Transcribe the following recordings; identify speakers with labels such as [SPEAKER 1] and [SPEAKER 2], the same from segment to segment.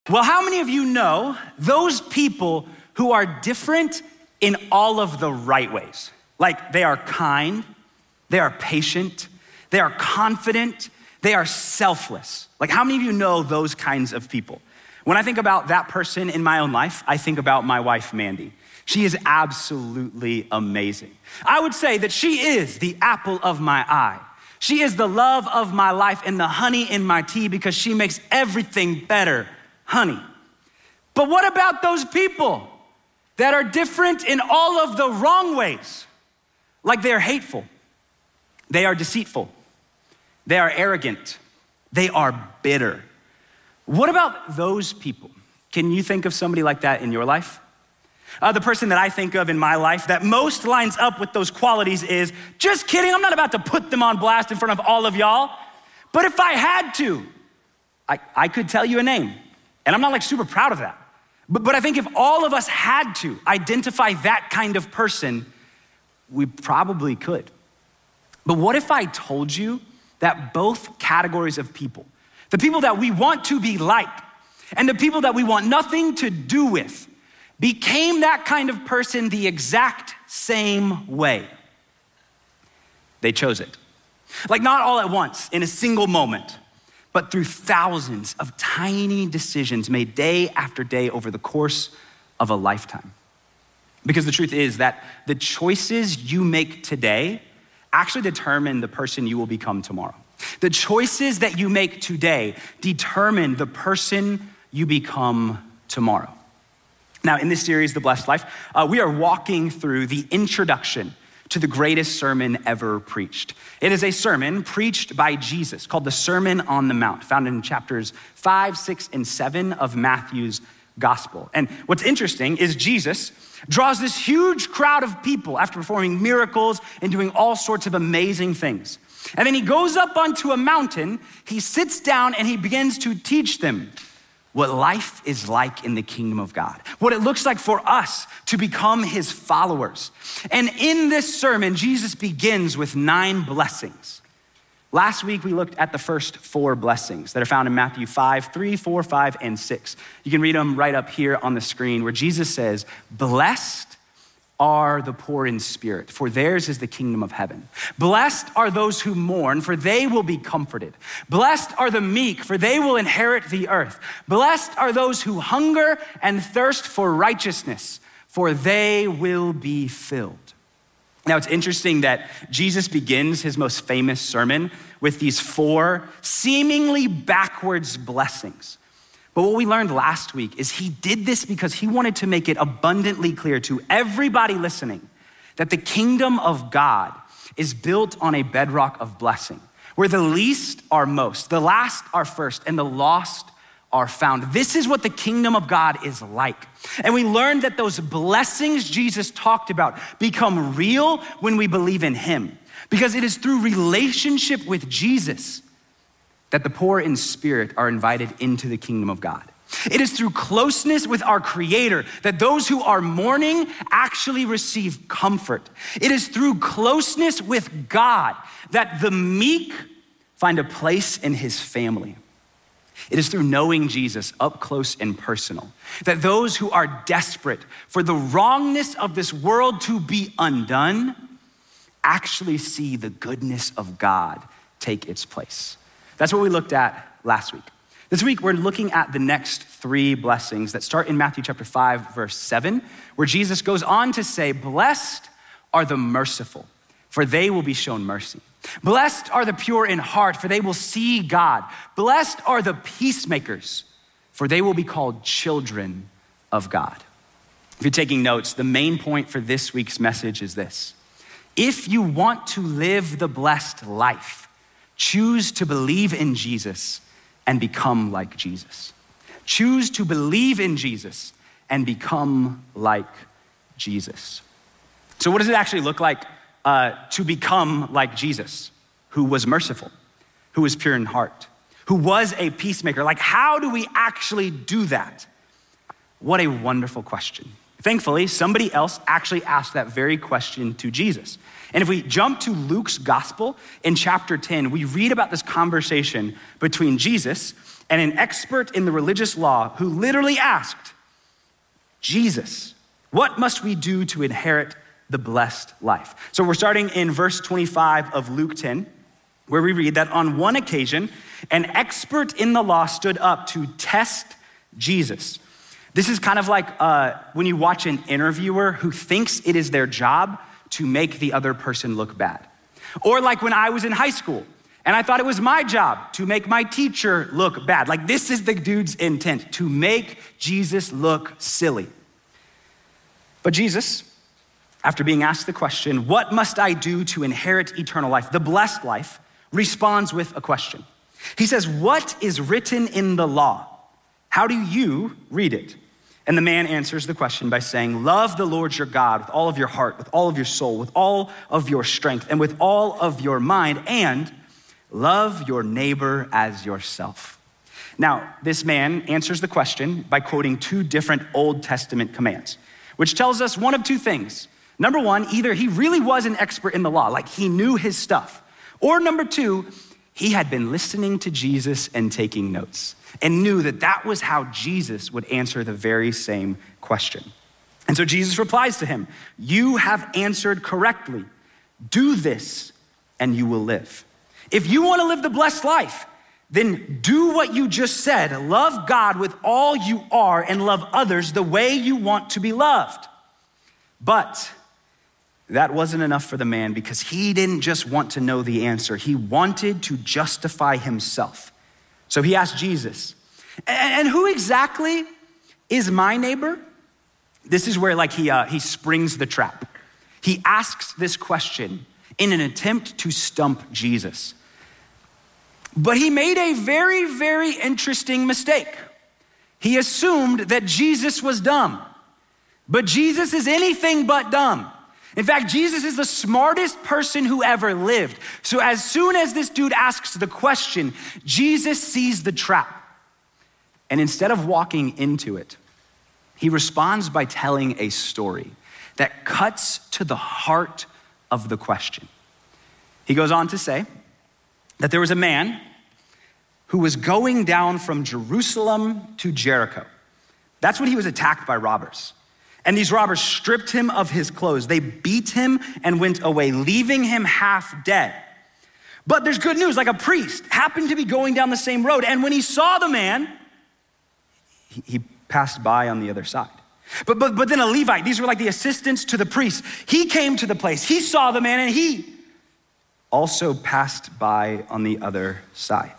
[SPEAKER 1] Well, how many of you know those people who are different in all of the right ways? Like they are kind, they are patient, they are confident, they are selfless. Like how many of you know those kinds of people? When I think about that person in my own life, I think about my wife, Mandy. She is absolutely amazing. I would say that she is the apple of my eye. She is the love of my life and the honey in my tea because she makes everything better, honey. But what about those people that are different in all of the wrong ways? Like they are hateful, they are deceitful, they are arrogant, they are bitter. What about those people? Can you think of somebody like that in your life? The person that I think of in my life that most lines up with those qualities is, just kidding, I'm not about to put them on blast in front of all of y'all, but if I had to, I could tell you a name, and I'm not like super proud of that. But I think if all of us had to identify that kind of person, we probably could. But what if I told you that both categories of people, the people that we want to be like and the people that we want nothing to do with, became that kind of person the exact same way? They chose it. Like not all at once in a single moment, but through thousands of tiny decisions made day after day over the course of a lifetime. Because the truth is that the choices you make today actually determine the person you will become tomorrow. The choices that you make today determine the person you become tomorrow. Now, in this series, The Blessed Life, we are walking through the introduction to the greatest sermon ever preached. It is a sermon preached by Jesus called the Sermon on the Mount, found in chapters 5, 6, and 7 of Matthew's gospel. And what's interesting is Jesus draws this huge crowd of people after performing miracles and doing all sorts of amazing things. And then he goes up onto a mountain, he sits down, and he begins to teach them what life is like in the kingdom of God, what it looks like for us to become his followers. And in this sermon, Jesus begins with 9 blessings. Last week, we looked at the first 4 blessings that are found in Matthew 5, 3, 4, 5, and 6. You can read them right up here on the screen where Jesus says, "Blessed are the poor in spirit, for theirs is the kingdom of heaven. Blessed are those who mourn, for they will be comforted. Blessed are the meek, for they will inherit the earth. Blessed are those who hunger and thirst for righteousness, for they will be filled." Now, it's interesting that Jesus begins his most famous sermon with these 4 seemingly backwards blessings. But what we learned last week is he did this because he wanted to make it abundantly clear to everybody listening that the kingdom of God is built on a bedrock of blessing, where the least are most, the last are first, and the lost are found. This is what the kingdom of God is like. And we learned that those blessings Jesus talked about become real when we believe in him, because it is through relationship with Jesus that the poor in spirit are invited into the kingdom of God. It is through closeness with our Creator that those who are mourning actually receive comfort. It is through closeness with God that the meek find a place in his family. It is through knowing Jesus up close and personal that those who are desperate for the wrongness of this world to be undone actually see the goodness of God take its place. That's what we looked at last week. This week, we're looking at the next 3 blessings that start in Matthew chapter 5, verse 7, where Jesus goes on to say, "Blessed are the merciful, for they will be shown mercy. Blessed are the pure in heart, for they will see God. Blessed are the peacemakers, for they will be called children of God." If you're taking notes, the main point for this week's message is this: if you want to live the blessed life, choose to believe in Jesus and become like Jesus. Choose to believe in Jesus and become like Jesus. So what does it actually look like to become like Jesus, who was merciful, who was pure in heart, who was a peacemaker? Like, how do we actually do that? What a wonderful question. Thankfully, somebody else actually asked that very question to Jesus. And if we jump to Luke's gospel in chapter 10, we read about this conversation between Jesus and an expert in the religious law who literally asked, Jesus, what must we do to inherit the blessed life? So we're starting in verse 25 of Luke 10, where we read that on one occasion, an expert in the law stood up to test Jesus. This is kind of like when you watch an interviewer who thinks it is their job to make the other person look bad. Or like when I was in high school and I thought it was my job to make my teacher look bad. Like this is the dude's intent, to make Jesus look silly. But Jesus, after being asked the question, what must I do to inherit eternal life, the blessed life, responds with a question. He says, what is written in the law? How do you read it? And the man answers the question by saying, love the Lord your God with all of your heart, with all of your soul, with all of your strength, and with all of your mind, and love your neighbor as yourself. Now, this man answers the question by quoting two different Old Testament commands, which tells us one of two things. Number one, either he really was an expert in the law, like he knew his stuff, or number two, he had been listening to Jesus and taking notes and knew that that was how Jesus would answer the very same question. And so Jesus replies to him, you have answered correctly. Do this and you will live. If you want to live the blessed life, then do what you just said. Love God with all you are and love others the way you want to be loved. But that wasn't enough for the man because he didn't just want to know the answer. He wanted to justify himself. So he asked Jesus, and who exactly is my neighbor? This is where he springs the trap. He asks this question in an attempt to stump Jesus. But he made a very, very interesting mistake. He assumed that Jesus was dumb, but Jesus is anything but dumb. In fact, Jesus is the smartest person who ever lived. So as soon as this dude asks the question, Jesus sees the trap. And instead of walking into it, he responds by telling a story that cuts to the heart of the question. He goes on to say that there was a man who was going down from Jerusalem to Jericho. That's when he was attacked by robbers. And these robbers stripped him of his clothes. They beat him and went away, leaving him half dead. But there's good news, like a priest happened to be going down the same road. And when he saw the man, he passed by on the other side. But then a Levite, these were like the assistants to the priest. He came to the place, he saw the man, and he also passed by on the other side.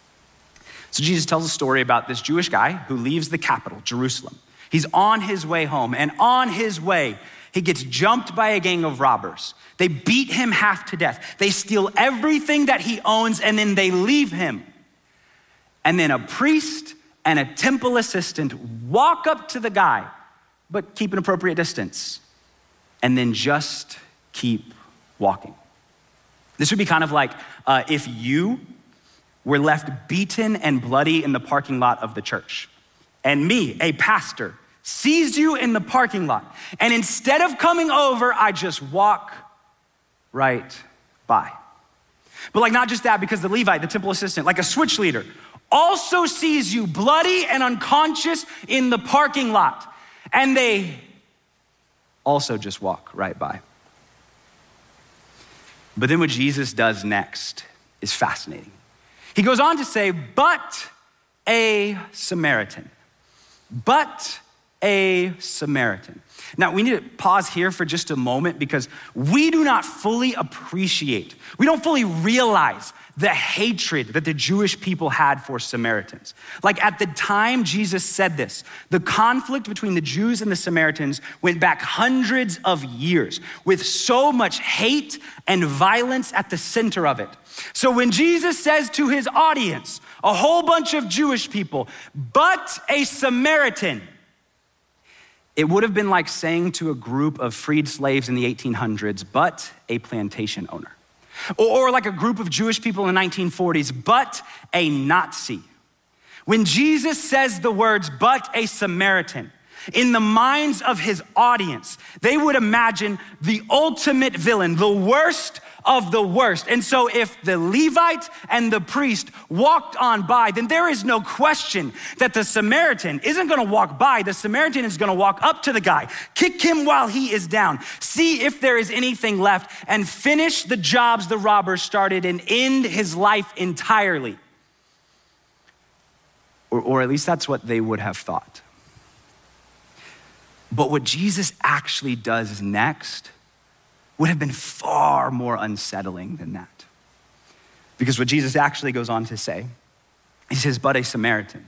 [SPEAKER 1] So Jesus tells a story about this Jewish guy who leaves the capital, Jerusalem. He's on his way home, and on his way, he gets jumped by a gang of robbers. They beat him half to death. They steal everything that he owns, and then they leave him. And then a priest and a temple assistant walk up to the guy, but keep an appropriate distance, and then just keep walking. This would be kind of like if you were left beaten and bloody in the parking lot of the church, and me, a pastor, sees you in the parking lot, and instead of coming over, I just walk right by. But like not just that, because the Levite, the temple assistant, like a switch leader, also sees you bloody and unconscious in the parking lot, and they also just walk right by. But then what Jesus does next is fascinating. He goes on to say, but a Samaritan. But a Samaritan. Now, we need to pause here for just a moment because we do not fully appreciate, we don't fully realize the hatred that the Jewish people had for Samaritans. Like at the time Jesus said this, the conflict between the Jews and the Samaritans went back hundreds of years with so much hate and violence at the center of it. So when Jesus says to his audience, a whole bunch of Jewish people, but a Samaritan, it would have been like saying to a group of freed slaves in the 1800s, but a plantation owner. Or like a group of Jewish people in the 1940s, but a Nazi. When Jesus says the words, but a Samaritan, In the minds of his audience, they would imagine the ultimate villain, the worst of the worst. And so if the Levite and the priest walked on by, then there is no question that the Samaritan isn't gonna walk by. The Samaritan is gonna walk up to the guy, kick him while he is down, see if there is anything left, and finish the jobs the robber started and end his life entirely. Or at least that's what they would have thought. But what Jesus actually does next would have been far more unsettling than that. Because what Jesus actually goes on to say, he says, but a Samaritan,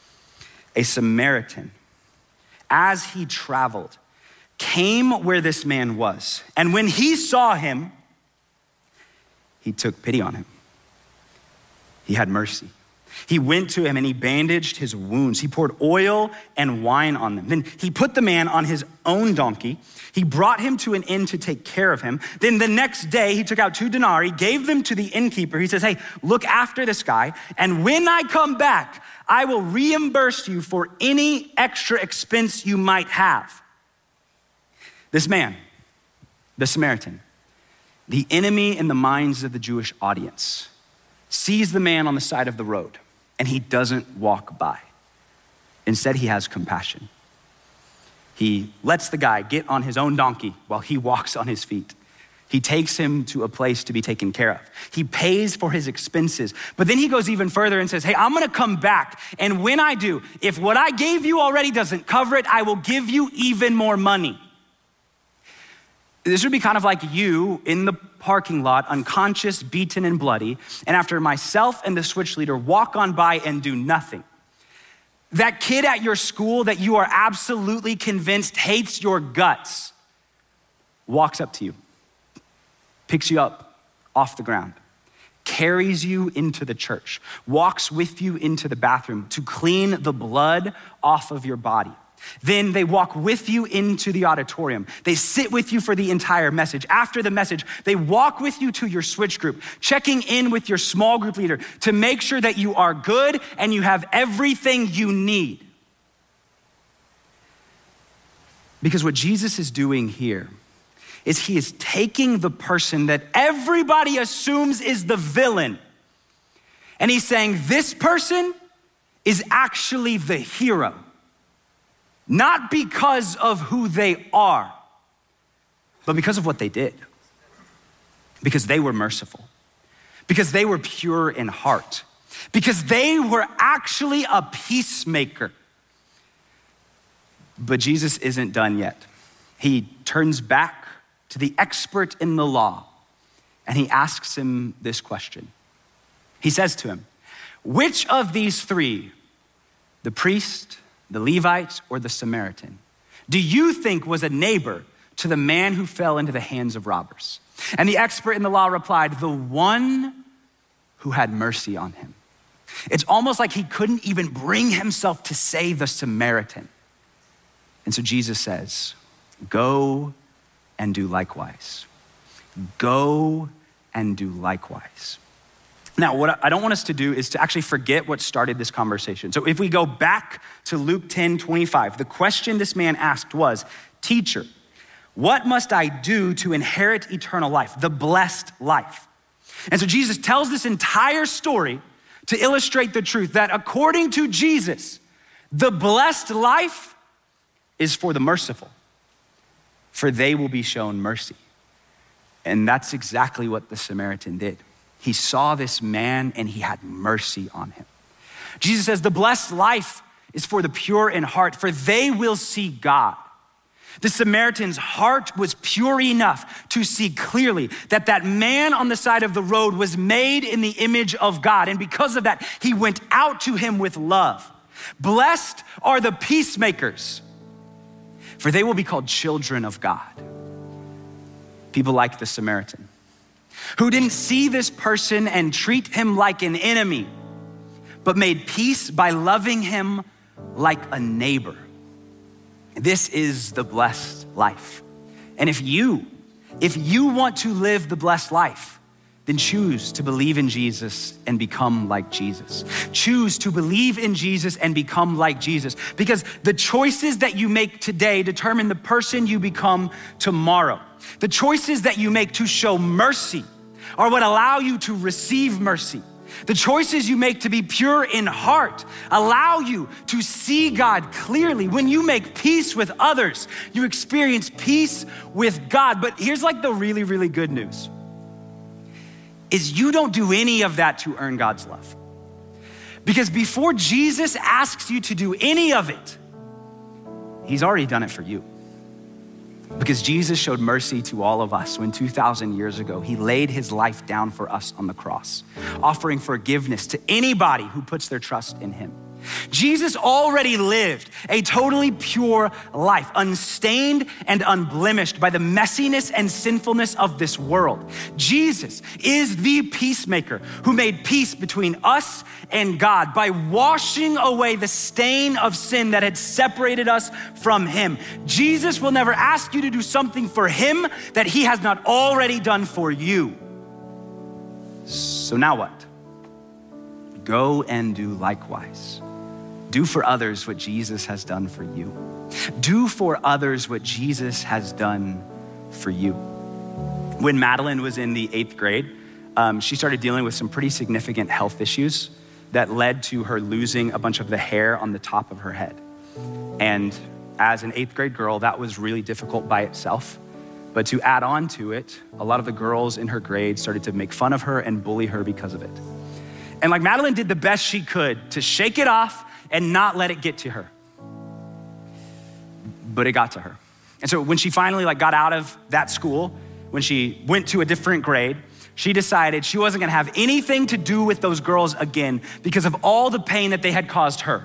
[SPEAKER 1] as he traveled, came where this man was. And when he saw him, he took pity on him. He had mercy. He went to him and he bandaged his wounds. He poured oil and wine on them. Then he put the man on his own donkey. He brought him to an inn to take care of him. Then the next day he took out 2 denarii, gave them to the innkeeper. He says, hey, look after this guy. And when I come back, I will reimburse you for any extra expense you might have. This man, the Samaritan, the enemy in the minds of the Jewish audience, sees the man on the side of the road and he doesn't walk by. Instead, he has compassion. He lets the guy get on his own donkey while he walks on his feet. He takes him to a place to be taken care of. He pays for his expenses, but then he goes even further and says, hey, I'm gonna come back. And when I do, if what I gave you already doesn't cover it, I will give you even more money. This would be kind of like you in the parking lot, unconscious, beaten and bloody, and after myself and the switch leader walk on by and do nothing. That kid at your school that you are absolutely convinced hates your guts walks up to you, picks you up off the ground, carries you into the church, walks with you into the bathroom to clean the blood off of your body. Then they walk with you into the auditorium. They sit with you for the entire message. After the message, they walk with you to your switch group, checking in with your small group leader to make sure that you are good and you have everything you need. Because what Jesus is doing here is he is taking the person that everybody assumes is the villain, and he's saying this person is actually the hero. Not because of who they are, but because of what they did. Because they were merciful. Because they were pure in heart. Because they were actually a peacemaker. But Jesus isn't done yet. He turns back to the expert in the law and he asks him this question. He says to him, which of these 3, the priest, the Levite, or the Samaritan, do you think was a neighbor to the man who fell into the hands of robbers? And the expert in the law replied, the one who had mercy on him. It's almost like he couldn't even bring himself to say the Samaritan. And so Jesus says, go and do likewise. Go and do likewise. Now, what I don't want us to do is to actually forget what started this conversation. So if we go back to Luke 10:25, the question this man asked was, teacher, what must I do to inherit eternal life, the blessed life? And so Jesus tells this entire story to illustrate the truth that according to Jesus, the blessed life is for the merciful, for they will be shown mercy. And that's exactly what the Samaritan did. He saw this man and he had mercy on him. Jesus says the blessed life is for the pure in heart, for they will see God. The Samaritan's heart was pure enough to see clearly that that man on the side of the road was made in the image of God. And because of that, he went out to him with love. Blessed are the peacemakers, for they will be called children of God. People like the Samaritan, who didn't see this person and treat him like an enemy, but made peace by loving him like a neighbor. This is the blessed life. And if you want to live the blessed life, then choose to believe in Jesus and become like Jesus. Choose to believe in Jesus and become like Jesus, because the choices that you make today determine the person you become tomorrow. The choices that you make to show mercy are what allow you to receive mercy. The choices you make to be pure in heart allow you to see God clearly. When you make peace with others, you experience peace with God. But here's like the really, really good news, is you don't do any of that to earn God's love. Because before Jesus asks you to do any of it, he's already done it for you. Because Jesus showed mercy to all of us when 2,000 years ago, he laid his life down for us on the cross, offering forgiveness to anybody who puts their trust in him. Jesus already lived a totally pure life, unstained and unblemished by the messiness and sinfulness of this world. Jesus is the peacemaker who made peace between us and God by washing away the stain of sin that had separated us from him. Jesus will never ask you to do something for him that he has not already done for you. So now what? Go and do likewise. Do for others what Jesus has done for you. Do for others what Jesus has done for you. When Madeline was in the 8th grade, she started dealing with some pretty significant health issues that led to her losing a bunch of the hair on the top of her head. And as an 8th grade girl, that was really difficult by itself. But to add on to it, a lot of the girls in her grade started to make fun of her and bully her because of it. And like Madeline did the best she could to shake it off and not let it get to her. But it got to her. And so when she finally got out of that school, when she went to a different grade, she decided she wasn't gonna have anything to do with those girls again because of all the pain that they had caused her.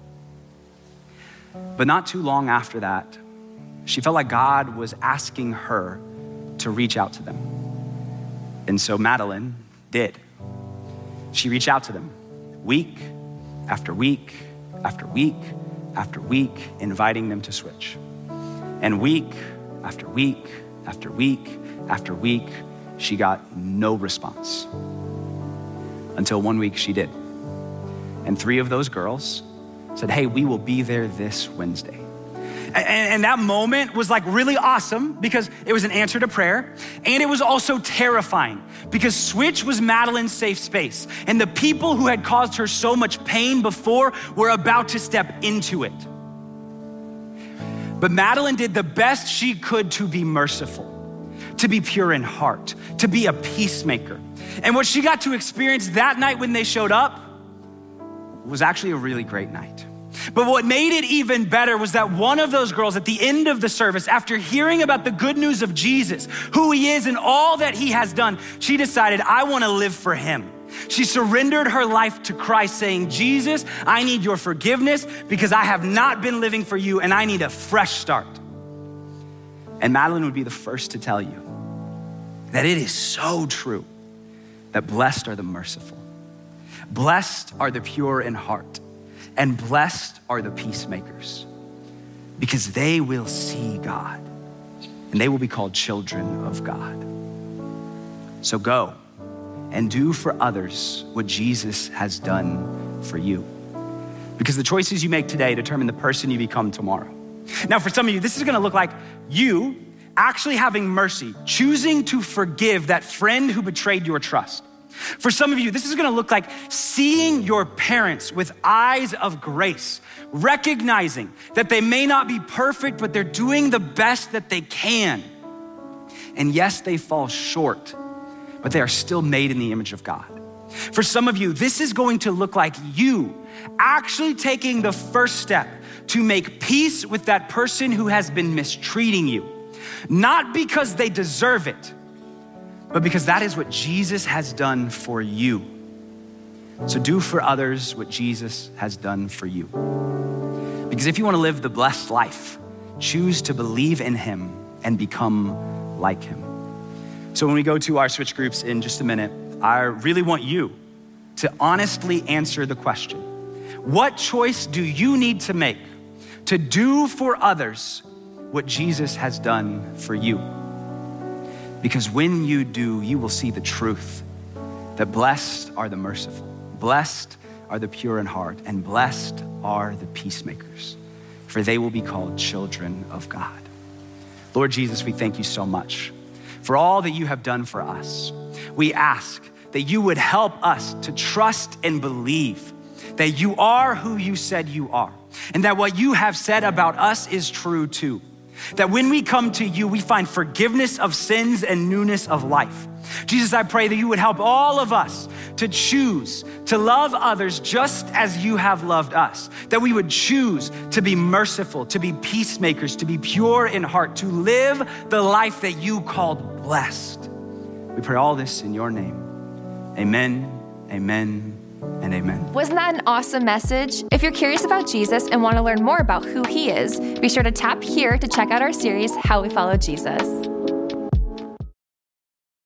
[SPEAKER 1] But not too long after that, she felt like God was asking her to reach out to them. And so Madeline did. She reached out to them week after week after week after week, inviting them to switch. And week after week after week after week, she got no response. Until one week she did. And 3 of those girls said, hey, we will be there this Wednesday. And that moment was really awesome because it was an answer to prayer, and it was also terrifying because Switch was Madeline's safe space, and the people who had caused her so much pain before were about to step into it. But Madeline did the best she could to be merciful, to be pure in heart, to be a peacemaker. And what she got to experience that night when they showed up was actually a really great night. But what made it even better was that one of those girls at the end of the service, after hearing about the good news of Jesus, who he is and all that he has done, she decided, I wanna live for him. She surrendered her life to Christ, saying, Jesus, I need your forgiveness because I have not been living for you and I need a fresh start. And Madeline would be the first to tell you that it is so true that blessed are the merciful, blessed are the pure in heart, and blessed are the peacemakers, because they will see God and they will be called children of God. So go and do for others what Jesus has done for you, because the choices you make today determine the person you become tomorrow. Now, for some of you, this is gonna look like you actually having mercy, choosing to forgive that friend who betrayed your trust. For some of you, this is gonna look like seeing your parents with eyes of grace, recognizing that they may not be perfect, but they're doing the best that they can. And yes, they fall short, but they are still made in the image of God. For some of you, this is going to look like you actually taking the first step to make peace with that person who has been mistreating you, not because they deserve it, but because that is what Jesus has done for you. So do for others what Jesus has done for you. Because if you want to live the blessed life, choose to believe in him and become like him. So when we go to our switch groups in just a minute, I really want you to honestly answer the question, what choice do you need to make to do for others what Jesus has done for you? Because when you do, you will see the truth that blessed are the merciful, blessed are the pure in heart, and blessed are the peacemakers, for they will be called children of God. Lord Jesus, we thank you so much for all that you have done for us. We ask that you would help us to trust and believe that you are who you said you are, and that what you have said about us is true too. That when we come to you, we find forgiveness of sins and newness of life. Jesus, I pray that you would help all of us to choose to love others just as you have loved us. That we would choose to be merciful, to be peacemakers, to be pure in heart, to live the life that you called blessed. We pray all this in your name. Amen, amen, and amen.
[SPEAKER 2] Wasn't that an awesome message? If you're curious about Jesus and want to learn more about who he is, be sure to tap here to check out our series, How We Follow Jesus.